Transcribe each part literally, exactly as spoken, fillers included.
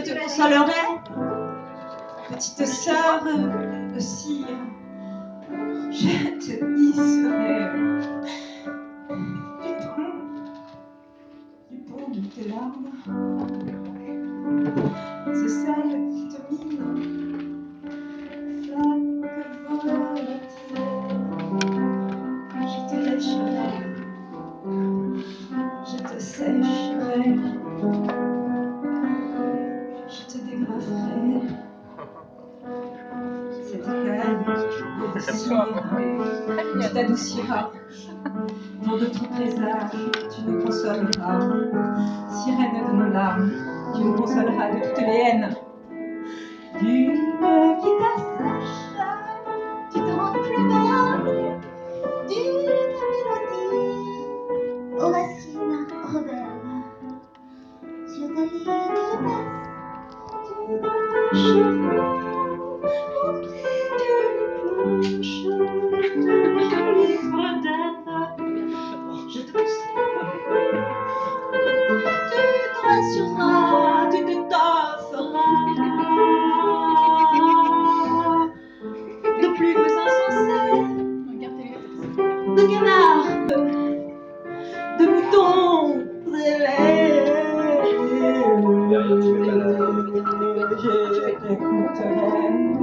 te consolerai, petite sœur de cire, je te hisserai du pont, du pont de tes larmes, ce sel qui te mine, flamme que volatile, je te lècherai, je te sécherai, je te dégraferai. Cette écaille de cire, tu t'adouciras. Pour d'autres présages, tu nous consoleras. Sirène de nos larmes, tu nous consoleras de toutes les haines. D'une qui t'assèche, tu te rends plus belle. D'une mélodie aux racines rebelles, sur ta ligne de basse, d'une cheveux, d'une planche, d'un livre d'aide, je te pousserai. Tu te rassureras, tu te tofferas de plumes insensées, de canards, de moutons zélés. Je t'écouterai,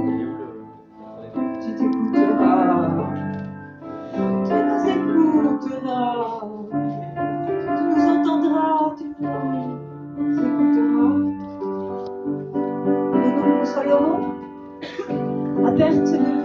tu t'écouteras, tu nous écouteras, tu nous entendras, tu nous écouteras. Nous nous consolerons à perte de